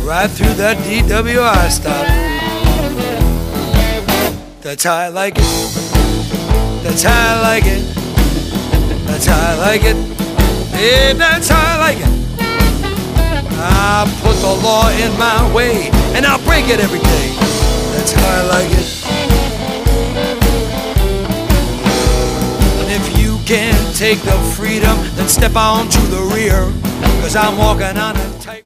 right through that DWI stop. That's how I like it. That's how I like it. That's how I like it. Yeah, that's how I like it. I put the law in my way, and I'll break it every day. That's how I like it. And if you can't take the freedom, then step on to the rear, 'cause I'm walking on a tight